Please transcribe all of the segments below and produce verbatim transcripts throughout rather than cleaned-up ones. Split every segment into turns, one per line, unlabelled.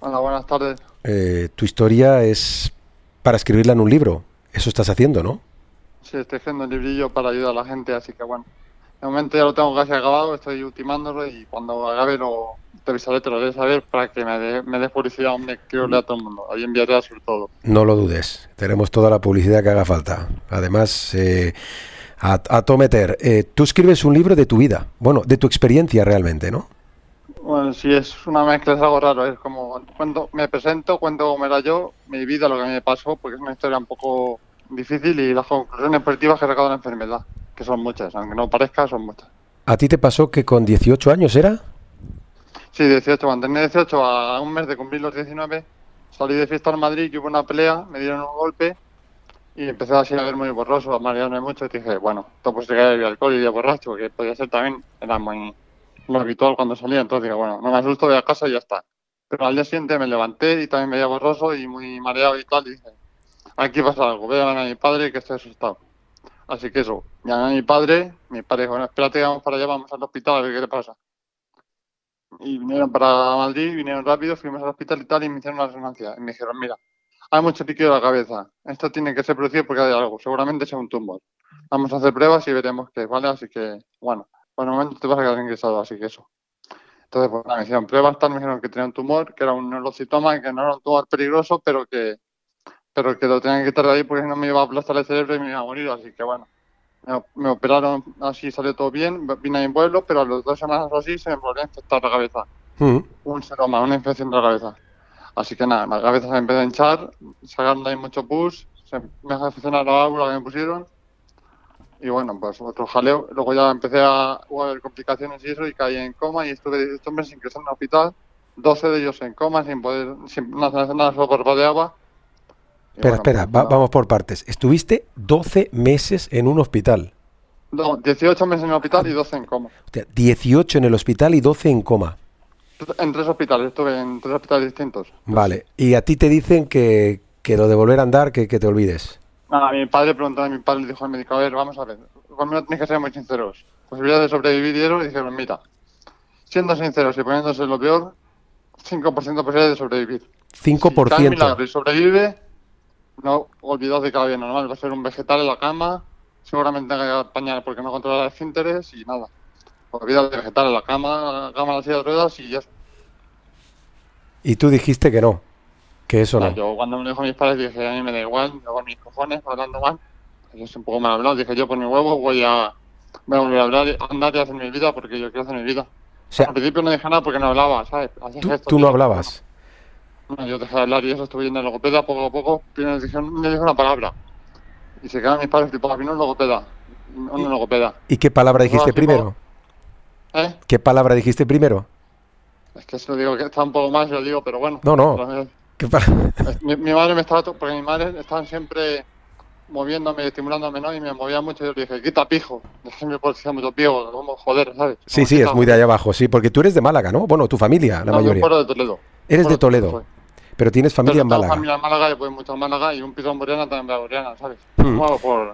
Hola, buenas tardes.
Eh, tu historia es para escribirla en un libro. Eso estás haciendo, ¿no?
Sí, estoy haciendo un librillo para ayudar a la gente, así que bueno. De momento ya lo tengo casi acabado, estoy ultimándolo y cuando acabe lo te avisaré, te lo haré saber para que me dé me dé publicidad, hombre, quiero leer a todo el mundo. Ahí enviaré sobre todo.
No lo dudes. Tenemos toda la publicidad que haga falta. Además, eh, a, a todo meter. Eh, tú escribes un libro de tu vida. Bueno, de tu experiencia realmente, ¿no?
Bueno, sí, es una mezcla, es algo raro, es como cuento, me presento, cuento cómo era yo, mi vida, lo que me pasó, porque es una historia un poco difícil y las conclusiones positivas que he sacado de la enfermedad, que son muchas, aunque no parezca, son muchas.
¿A ti te pasó que con dieciocho años era?
Sí, dieciocho, cuando tenía dieciocho, a un mes de cumplir los diecinueve, salí de fiesta en Madrid, que hubo una pelea, me dieron un golpe y empecé así a ver muy borroso, a marearme mucho y dije, bueno, esto pues se cae el alcohol y de borracho, que podía ser también, era muy lo habitual cuando salía, entonces dije, bueno, no me asusto, voy a casa y ya está. Pero al día siguiente me levanté y también me veía borroso y muy mareado y tal, y dije, aquí pasa algo, voy a llamar a mi padre que estoy asustado. Así que eso, llamé a mi padre, mi padre dijo, bueno, espérate, vamos para allá, vamos al hospital a ver qué le pasa. Y vinieron para Madrid, vinieron rápido, fuimos al hospital y tal, y me hicieron una resonancia. Y me dijeron, mira, hay mucho piqueo de la cabeza. Esto tiene que ser producido porque hay algo. Seguramente sea un tumor. Vamos a hacer pruebas y veremos qué, ¿vale? Así que, bueno, por el momento te vas a quedar ingresado, así que eso. Entonces, pues nada, me hicieron pruebas, tal, me dijeron que tenía un tumor, que era un neurocitoma, que no era un tumor peligroso, pero que, pero que lo tenían que quitar de ahí porque si no me iba a aplastar el cerebro y me iba a morir. Así que, bueno, me, me operaron así, salió todo bien, vine a mi pueblo, pero a las dos semanas o así se me volvió a infectar la cabeza.
Mm.
Un seroma, una infección de la cabeza. Así que nada, la cabeza se me empezó a hinchar, sacaron de ahí mucho pus, se me afeccionó la válvula que me pusieron y bueno, pues otro jaleo. Luego ya empecé a, hubo a haber complicaciones y eso y caí en coma y estuve dieciocho meses ingresado en el hospital, doce de ellos en coma, sin poder, sin no hacer nada, solo parpadeaba. Y
Espera,
bueno,
espera,
pues
va-
nada.
vamos por partes. Estuviste doce meses en un hospital.
No, dieciocho meses en el
Ah,
hospital y doce en coma.
hostia, dieciocho en el hospital y doce en coma.
En tres hospitales, estuve en tres hospitales distintos. Pues sí.
Vale. Y a ti te dicen que, que lo de volver a andar, que, que te olvides.
Nada, mi padre preguntó a mi padre, le dijo al médico, a ver, vamos a ver, conmigo tenéis que ser muy sinceros. Posibilidad de sobrevivir y eso, y dijeron, mira, siendo sinceros y poniéndose lo peor, cinco por ciento de posibilidad de sobrevivir.
Cinco
Si
por
cae en
ciento.
milagro y sobrevive, no olvidaos de que la vida normal, va a ser un vegetal en la cama, seguramente tenga que pañal porque no controla los esfínteres y nada. Olvidaos de vegetal en la cama, la cama, la silla de ruedas y ya.
Y tú dijiste que no, que eso
O sea,
no.
yo cuando me lo dijo mis padres dije, a mí me da igual, yo con mis cojones, hablando mal, yo soy un poco mal hablado, dije yo por mi huevo voy a, voy a volver a hablar, a andar y a hacer mi vida porque yo quiero hacer mi vida.
O sea,
Al principio no dije nada porque no hablaba, ¿sabes? Hacía
tú,
gestos
tú
y
no
eso, pero bueno.
hablabas.
No, yo dejé de hablar y eso, estuve yendo al logopeda poco a poco, primero me dijeron, me dijo una palabra y se quedaron mis padres tipo, vino un logopeda, un
¿Y,
logopeda.
y qué palabra
Empezó
dijiste
así, po-
primero?
¿eh?
¿Qué palabra dijiste primero?
Es que eso digo que está un poco más, yo lo digo, pero bueno.
No, no.
Pero, eh,
¿Qué pa-
mi, mi madre me estaba, to- porque mi madre estaban siempre moviéndome, estimulándome, ¿no? Y me movía mucho y yo le dije, quita pijo, déjame por si mucho pijo, como joder, ¿sabes?
Sí,
Como
sí, es
quita,
muy de allá
joder.
abajo, sí, porque tú eres de Málaga, ¿no? Bueno, tu familia, la
No, de un
mayoría.
pueblo de Toledo, un
Eres de
pueblo de Toledo
Toledo,
soy.
pero tienes familia
Entonces
en
tengo
Málaga.
familia en Málaga y voy mucho a Málaga y un piso en Boriana también voy a Boriana, ¿sabes? Me
Hmm.
muevo por...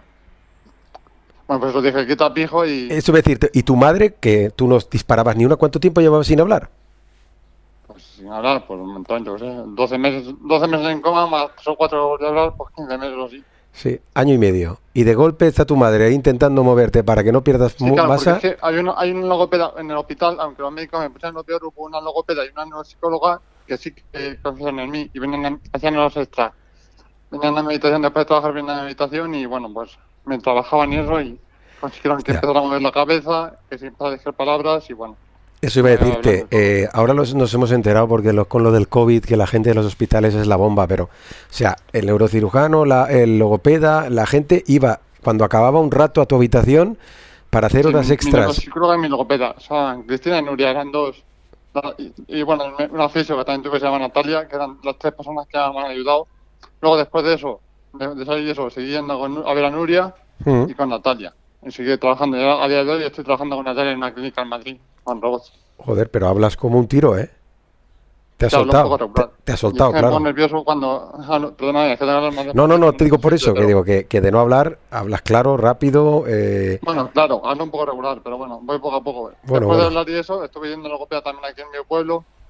Bueno, pues lo dije, quita pijo y...
Eso voy a decirte, ¿y tu madre, que tú no disparabas ni una, cuánto tiempo llevabas sin hablar?
Pues sin hablar, pues un montón, yo qué sé, doce meses, doce meses en coma, más tres o cuatro de hablar, pues quince meses o así.
Sí, año y medio. Y de golpe está tu madre ahí intentando moverte para que no pierdas
Sí,
mu-
claro, porque es
masa.
que hay, uno, hay un logopeda en el hospital, aunque los médicos me pusieron lo peor, hubo una logopeda y una neuropsicóloga que sí que confiaron en mí y venían, a- hacían los extras. Venían a mi habitación después de trabajar, venían a mi habitación y bueno, pues me trabajaban y eso y consiguieron que
Hostia,
empezara a mover la cabeza, que se empezara a decir palabras y bueno,
eso iba a
me iba hablando
decirte.
y todo.
Eh, ahora los- nos hemos enterado porque los- con lo del COVID, que la gente de los hospitales es la bomba, pero, o sea, el neurocirujano, la, el logopeda, la gente iba, cuando acababa un rato a tu habitación, para hacer
Sí,
horas
mi, mi
extras.
neuropsicóloga y mi logopeda, o sea, Cristina y Nuria eran dos. La- Y, y bueno, me- una fisio que también tuve que se llama Natalia, que eran las tres personas que me han ayudado. Luego después de eso, de, de salir de eso, seguí yendo con, Nu- a ver a Nuria
Mm.
y con Natalia. Y seguí trabajando. Y ahora, a día de hoy estoy trabajando con Natalia en una clínica en Madrid, con robots.
Joder, pero hablas como un tiro, ¿eh? Te has
Que hablo un poco
soltado, te,
regular.
te has
Y es
soltado,
que me pongo
claro.
nervioso cuando... ah, no, perdona, es que tengo que hablar más
No, no,
despacio,
no,
que
te
no
digo
tengo
por
sitio,
eso, que
pero...
digo que, que de no hablar, hablas claro, rápido. eh,
Bueno, claro, hablo un poco regular, pero bueno, voy poco a poco.
bueno,
Después de
bueno.
hablar y eso, estuve yendo a logopeda también aquí en mi pueblo.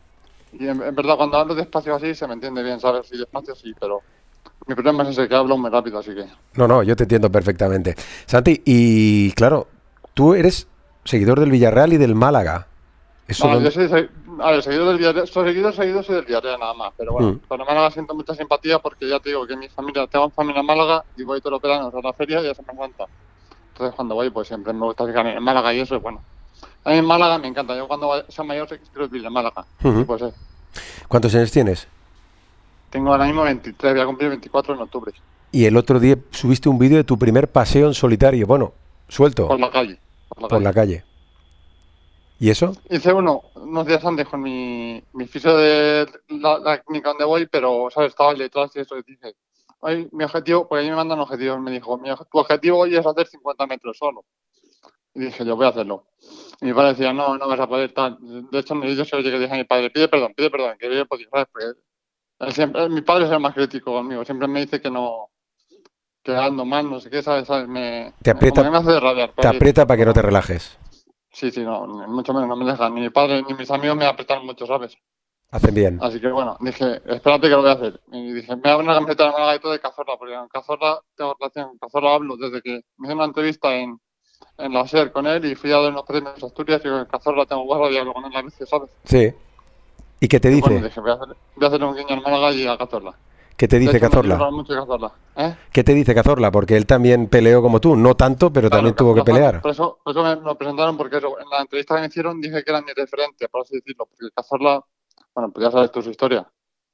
Y en, en verdad, cuando hablo despacio así, se me entiende bien, ¿sabes? Sí, despacio sí, pero mi problema es ese, que hablo muy rápido, así que...
No, no, yo te entiendo perfectamente. Santi, y claro, tú eres seguidor del Villarreal y del Málaga. ¿Eso
No, yo
dónde?
soy, soy- a ver, seguidor del Villarreal, soy seguidor, seguidor soy del Villarreal nada más, pero bueno,
Mm.
para Málaga siento mucha simpatía porque ya te digo que mi familia, tengo familia en Málaga y voy todos los veranos a la feria y a Semana Santa. Entonces cuando voy, pues siempre me gusta fijarme en Málaga y eso, y bueno. A mí en Málaga me encanta, yo cuando sea mayor quiero vivir en Málaga, y
Ujú.
pues eh,
¿Cuántos años tienes?
tengo ahora mismo veintitrés, voy a cumplir veinticuatro en octubre,
Y el otro día subiste un vídeo de tu primer paseo en solitario, bueno, suelto,
por la calle, por la
por la
calle.
calle. ¿Y eso?
Hice uno unos días antes con mi, mi fisio de la, la clínica donde voy, pero, ¿sabes? Estaba ahí detrás y eso, y dije, ay, mi objetivo, porque ahí me mandan objetivos, me dijo, mi, tu objetivo hoy es hacer cincuenta metros solo. Y dije, yo voy a hacerlo. Y mi padre decía, no, no vas a poder tal. De hecho, yo se lo llegué a decir a mi padre, pide perdón, pide perdón, que yo he podido, ¿sabes? Porque él siempre, mi padre es el más crítico conmigo, siempre me dice que no, que ando mal, no sé qué, ¿sabes? ¿Sabes? Me,
Te
me- como que
aprieta,
me hace rabiar, por
te
así
aprieta
decirlo,
para que no te
pero
relajes.
sí, sí, no, ni mucho menos, no me dejan. Ni mi padre ni mis amigos me apretan mucho, ¿sabes?
Hacen bien.
Así que bueno, dije, espérate que lo voy a hacer. Y dije, me voy a poner una camiseta de Málaga y todo de Cazorla, porque con Cazorla tengo relación, con Cazorla hablo desde que me hice una entrevista en, en la SER con él y fui a dar unos premios a Asturias y con Cazorla tengo guarda y hablo con él a veces, ¿sabes?
Sí. ¿Y qué te
Y bueno,
dice?
dije, voy a hacer, voy a hacer un guiño al Málaga y a Cazorla.
¿Qué te
De
dice
hecho, me
Cazorla?
quiero mucho de Cazorla, ¿eh?
¿Qué te dice Cazorla? Porque él también peleó como tú, no tanto, pero también
Claro,
tuvo que
Cazorla fue,
pelear.
por eso, por eso me lo presentaron, porque eso, en la entrevista que me hicieron dije que era mi referente, por así decirlo, porque Cazorla, bueno, pues ya sabes tú su historia.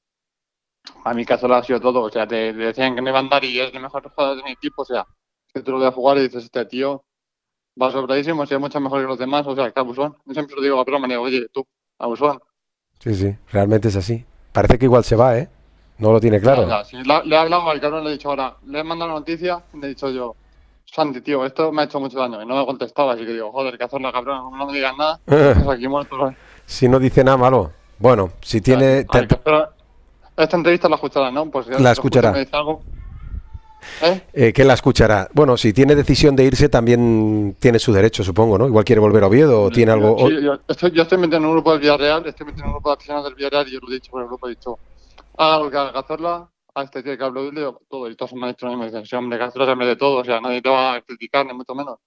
A mi caso lo ha sido todo, o sea, te, te decían que no iba a andar y es el mejor jugador de mi equipo, o sea, que tú lo ves jugar y dices, este tío va sobradísimo, si es mucho mejor que los demás, o sea, que abusón. Yo siempre lo digo a broma, le digo, oye, tú, abusón.
Sí, sí, realmente es así. Parece que igual se va, ¿eh? No lo tiene
Ya,
claro.
ya, sí, le, le he hablado al cabrón, le he dicho ahora, le he mandado la noticia y le he dicho yo, Santi, tío, esto me ha hecho mucho daño y no me contestaba, así que digo, joder, que hacerla, cabrón, como no me digas nada, me dejas aquí muerto, ¿sabes?
Si no dice nada malo. Bueno, si
O sea,
tiene...
a
te-
ver, que espero, esta entrevista la escuchará, ¿no? Pues si
la
lo escucha y me
escuchará.
dice algo, ¿eh?
Eh, ¿qué la escuchará? Bueno, si tiene decisión de irse, también tiene su derecho, supongo, ¿no? Igual quiere volver a Oviedo o
Hombre,
tiene
yo,
algo... o-
sí, yo estoy, yo estoy metido en un grupo del Villarreal, estoy metido en un grupo de aficionados del Villarreal y yo lo he dicho por el grupo, he dicho, haga lo que haga Cazorla, a este tío que hablo de él, todo, y todos me han dicho lo mismo, dicen, sí, hombre, Cazorla se hombre de todo, o sea, nadie te va a criticar, ni mucho menos.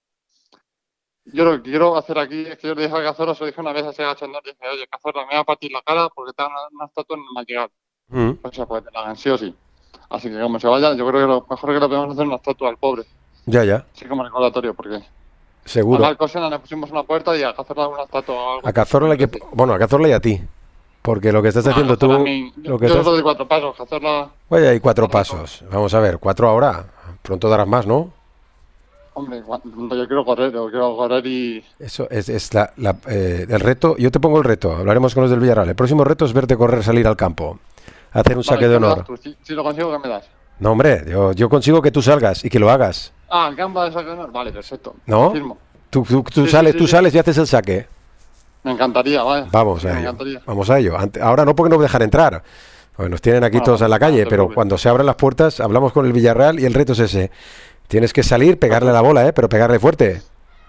Yo lo que quiero hacer aquí es que yo le dije a Cazorla, se lo dije una vez a ese gachondón, le dije, oye, Cazorla, me va a partir la cara porque te dan una, una estatua en el Madrigal,
Mm,
o sea, pues te la hagan sí o sí. Así que como se vaya, yo creo que lo mejor que le podemos hacer es una estatua al pobre,
ya, ya,
así como recordatorio, porque a
seguro.
Marcosena le pusimos una puerta y a Cazorla una estatua o algo
A
que se
Cazorla hay que...
merece.
Bueno, a Cazorla y a ti. Porque lo que estás
No,
haciendo
Cazorla a
tú...
mí, yo,
Lo que
yo
estás...
solo de cuatro pasos, Cazorla,
Vaya, hay cuatro
para mí todo.
pasos. Vamos a ver, cuatro ahora. Pronto darás más, ¿no?
Hombre, cuando yo quiero correr, yo quiero correr y...
Eso es, es la, la, eh, el reto. Yo te pongo el reto. Hablaremos con los del Villarreal. El próximo reto es verte correr, salir al campo. Hacer un saque
Vale,
de
¿qué me das
honor.
tú? Si, si lo consigo, ¿qué me das?
No, hombre, yo, yo consigo que tú salgas y que lo hagas.
Ah, el campo de saque de honor. Vale, perfecto.
¿No?
Firmo.
Tú, tú, tú
Sí, sí,
sales,
sí,
tú
sí.
sales y haces el saque.
Me encantaría, vaya.
Vamos
Me
a ello.
encantaría.
Vamos a ello. Ante- ahora no porque no dejan entrar. Pues nos tienen aquí
Bueno,
todos
vale,
en la
no
calle,
te
pero
preocupes.
cuando se abran las puertas hablamos con el Villarreal y el reto es ese. Tienes que salir, pegarle la bola, ¿eh? Pero pegarle fuerte.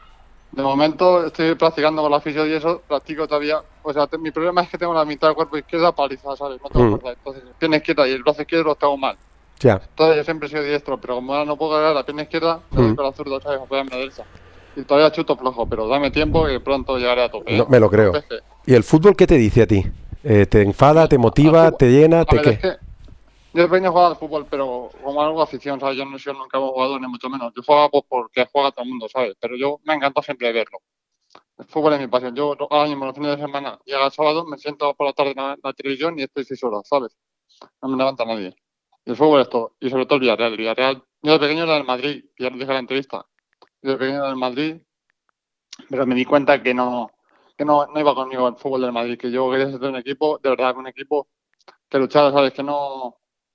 De momento estoy practicando con la fisio y eso, practico todavía. O sea, te- mi problema es que tengo la mitad del cuerpo izquierda paralizada, ¿sabes? No tengo
Mm,
fuerza. Entonces, pierna izquierda y el brazo izquierdo los tengo mal.
ya.
Entonces, yo siempre he sido diestro, pero como ahora no puedo cargar la pierna izquierda, me
Mm,
doy con la zurda, ¿sabes? Apoyarme a la derecha. Y todavía chuto flojo, pero dame tiempo que pronto llegaré a tope,
no,
¿eh?
me lo
No
creo.
empecé.
¿Y el fútbol qué te dice a ti? Eh, ¿te enfada, te
Al
motiva,
fútbol.
te llena,
A
te
ver, es
qué?
que yo he venido a jugar al fútbol, pero como algo de afición, ¿sabes? Yo no he sido nunca un jugador, ni mucho menos. Yo jugaba pues, porque juega todo el mundo, ¿sabes? Pero yo me encanta siempre verlo. El fútbol es mi pasión. Yo ahora mismo los fines de semana, llega el sábado, me siento por la tarde en la, la televisión y estoy seis horas, ¿sabes? No me levanta nadie. Y el fútbol es todo. Y sobre todo el Villarreal. El Villarreal, yo de pequeño era del Madrid, que ya lo dije en la entrevista. Yo de pequeño era del Madrid, pero me di cuenta que no, que no, no iba conmigo el fútbol del Madrid, que yo quería ser de un equipo, de verdad, un equipo que luchara, ¿sabes? Que no,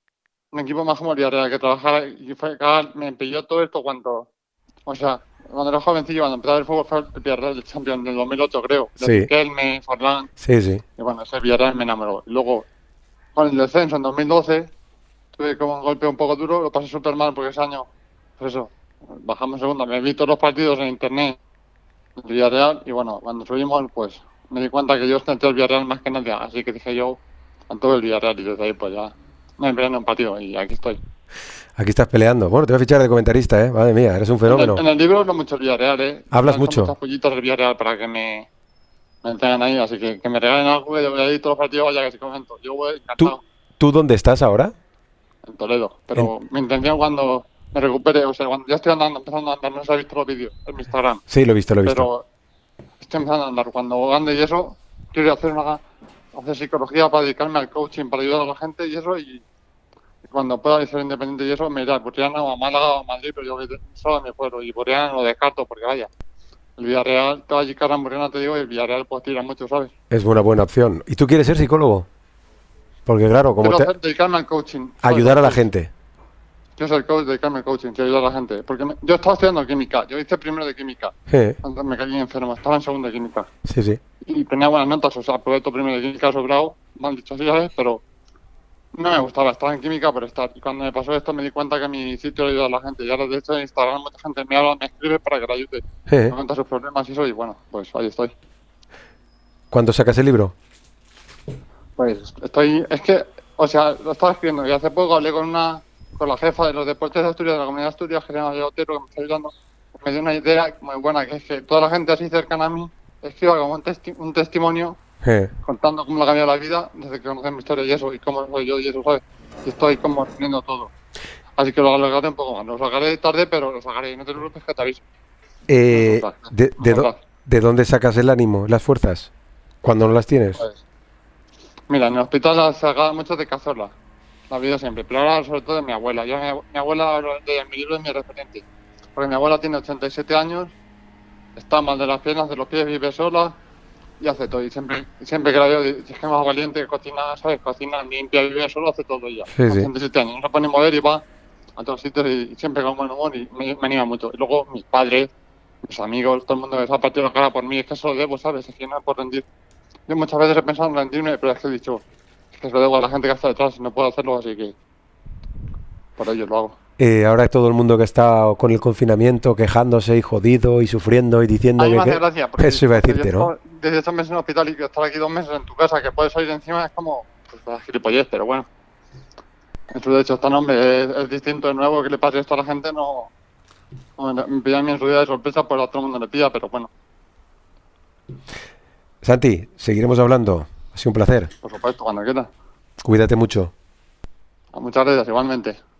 un equipo más como el Villarreal, que trabajara y fue, cagar, me pilló todo esto cuando, o sea, cuando era jovencillo, cuando empezaba el fútbol fue el Villarreal del Champions del dos mil ocho, creo, de
Sí,
Riquelme, Forlán,
sí, sí.
y bueno, ese Villarreal me enamoró. Y luego, con el descenso en dos mil doce, tuve como un golpe un poco duro, lo pasé súper mal porque ese año, pues eso, bajamos segunda, me vi todos los partidos en internet del Villarreal y bueno, cuando subimos, pues me di cuenta que yo sentía el Villarreal más que nadie, así que dije yo, con todo el Villarreal, y desde ahí pues ya me empeñé en un partido y aquí estoy.
Aquí estás peleando. Bueno, te voy a fichar de comentarista, ¿eh? Madre mía, eres un
En el,
fenómeno.
en el libro hablo mucho del Villarreal, ¿eh?
Hablas
Me dan
mucho.
muchos pollitos del Villarreal para que me, me tengan ahí, así que que me regalen algo, yo voy a ir todos los partidos, vaya que se comento. Yo voy
¿Tú,
encantado
¿Tú dónde estás ahora?
en Toledo,
En-
pero mi intención cuando me recupere, o sea, cuando ya estoy andando, empezando a andar, no se ha visto los vídeos en mi Instagram,
Sí, lo he visto, lo he visto.
pero estoy empezando a andar. Cuando ande y eso, quiero hacer una hacer psicología para dedicarme al coaching, para ayudar a la gente y eso, y, y cuando pueda ser independiente y eso, me iré a Burriana o a Málaga o a Madrid, pero yo voy de- solo a mi pueblo, y Burriana lo descarto porque vaya, el Villarreal, te va a llegar a Burriana, te digo, y el Villarreal pues tira mucho, ¿sabes?
Es una buena opción. ¿Y tú quieres ser psicólogo? Porque claro, como
Quiero
te...
hacer, dedicarme al coaching, ¿sabes?
ayudar a
Al
la
coaching.
gente.
Quiero ser coach, dedicarme al coaching, quiero ayudar a la gente, porque me- yo estaba estudiando química, yo hice primero de química,
Eh,
cuando me caí enfermo, estaba en segundo de química.
Sí, sí.
Y tenía buenas notas, o sea, probé todo primero de química sobrado, mal dicho así, ¿sabes? Pero no me gustaba, estaba en química por estar. Y cuando me pasó esto me di cuenta que mi sitio le ayuda a la gente. Y ahora de hecho en Instagram mucha gente me habla, me escribe para que la ayude.
Eh,
Me cuenta sus problemas y eso, y bueno, pues ahí estoy.
¿Cuándo sacas el libro?
Pues estoy, es que, o sea, lo estaba escribiendo y hace poco hablé con una, con la jefa de los deportes de Asturias, de la comunidad de Asturias, que se llama María Otero, que me está ayudando. Me dio una idea muy buena, que es que toda la gente así cercana a mí escriba como un, testi- un testimonio
Eh,
contando cómo le ha cambiado la vida desde que conocen mi historia y eso, y cómo soy yo y eso, ¿sabes? Y estoy como escribiendo todo. Así que lo alargaré un poco más. Lo sacaré tarde, pero lo sacaré. No te preocupes que te aviso.
eh,
No,
de, de
no,
do-
no,
¿De dónde sacas el ánimo, las fuerzas? Cuando no las tienes.
pues, mira, en el hospital la sacaba mucho de Cazorla. La vida siempre. Pero ahora sobre todo de mi abuela. Yo, mi, mi abuela, lo de en mi libro es mi referente. Porque mi abuela tiene ochenta y siete años, está mal de las piernas, de los pies, vive sola y hace todo. Y siempre, y siempre que la veo, es que es más valiente, cocina, ¿sabes? Cocina, limpia, vive solo, hace todo ella.
Sí,
Con
sí.
ochenta y siete años. No se pone a mover y va a todos sitios y, y siempre con buen humor y me, me anima mucho. Y luego mis padres, mis amigos, todo el mundo que se ha partido la cara por mí, es que eso lo debo, ¿sabes? Es que no es por rendir. Yo muchas veces he pensado en rendirme, pero es que he dicho, es que se lo debo a la gente que está detrás y no puedo hacerlo, así que por ello lo hago.
Eh, ahora todo el mundo que está con el confinamiento quejándose y jodido y sufriendo y diciendo
A mí
que...
me hace
que-
gracia, porque
Eso iba a
porque
decirte,
yo
¿no?
estoy desde estos meses en el hospital y que estar aquí dos meses en tu casa, que puedes salir encima, es como, pues la gilipollez, pero bueno. En su hecho, este nombre es, es distinto, de nuevo, que le pase esto a la gente, no... no me me pilla a mí en su día de sorpresa, pues a todo el mundo le pilla, pero bueno,
Santi, seguiremos hablando. Ha sido un placer.
por supuesto, cuando quieras.
Cuídate mucho.
Muchas gracias, igualmente.